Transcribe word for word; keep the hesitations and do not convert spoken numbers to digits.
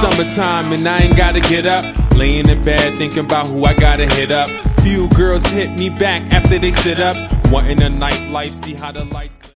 summertime and I ain't gotta get up. Laying in bed thinking about who I gotta hit up. Few girls hit me back after they sit ups. Wanting a nightlife, see how the lights